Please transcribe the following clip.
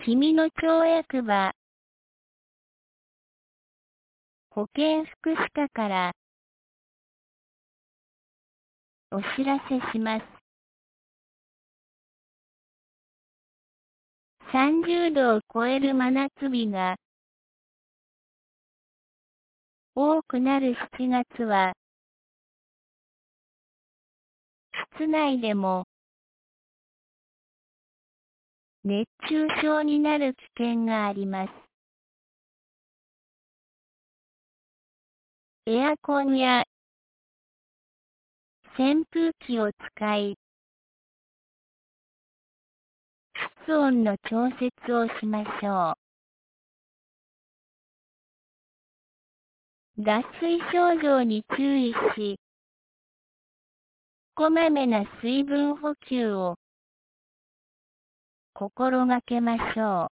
君の町役場保健福祉課からお知らせします。30度を超える真夏日が多くなる7月は、室内でも熱中症になる危険があります。エアコンや扇風機を使い、室温の調節をしましょう。脱水症状に注意し、こまめな水分補給を心がけましょう。